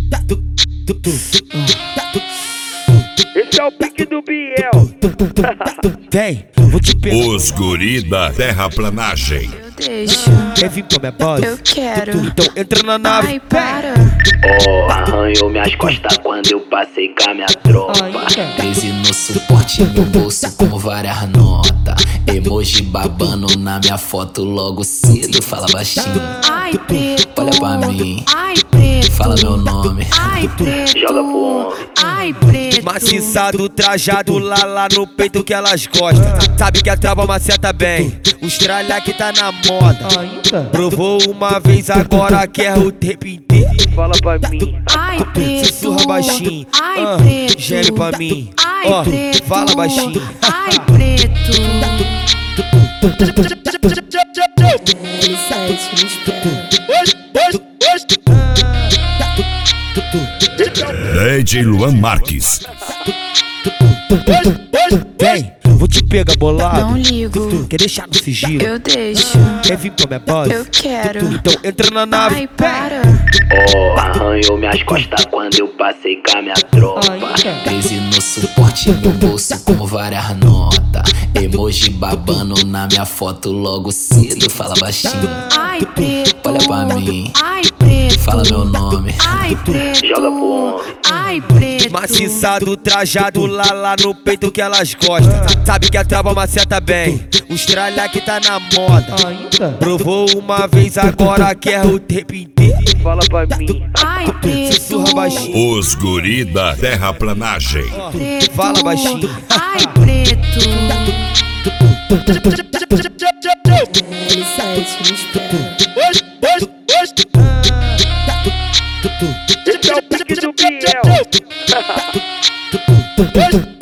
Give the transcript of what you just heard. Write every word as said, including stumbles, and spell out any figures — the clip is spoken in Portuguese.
Esse é o pique do Biel. Vem, vou te pegar. Os guri da terraplanagem. Eu deixo, Quer vir pra minha base? eu quero. Então entra na nave. Ai, para. Oh, arranhou minhas costas quando eu passei com a minha tropa. treze no suporte, meu bolso com várias notas. Emoji babando na minha foto logo cedo. Fala baixinho, Ai, preto. olha pra mim, Ai, preto. fala meu nome. Ai, preto. Joga pro homem. Ai, preto. Maciçado, trajado lá, lá no peito que elas gostam. Sabe que a trava maceta bem. Os tralha que tá na moda. Provou uma vez, agora quer o tempo inteiro. Fala pra mim. Ai, preto. Sussurra baixinho. Ai, ah, preto. Geme pra mim. Ai, Ó, preto. fala baixinho. Ai, preto. L sete, me espera. D J Luan Marques. Vem, vou te pegar bolado. Não ligo, Quer deixar no sigilo? eu deixo. Quer vir pra minha base? Eu quero. Então entra na nave. Ai, para. Oh, arranhou minhas costas quando eu passei com a minha tropa. treze no suporte, meu bolso com várias notas. Emoji babando na minha foto logo cedo. Fala baixinho, Ai, preto. olha pra mim, Ai, preto. fala meu nome. Ai, preto. Joga pro homem. Ai, preto. Maciçado, trajado lá, lá no peito que elas gostam. Sabe que a trava maceta bem. Os tralha que tá na moda. Provou uma vez, agora quer o tempo inteiro. Fala pra mim. Ai, preto. Sussurra baixinho. Os guri da terraplanagem. Preto. Fala baixinho. Ai, preto. L sete, me espera. Esse é o pique do Biel.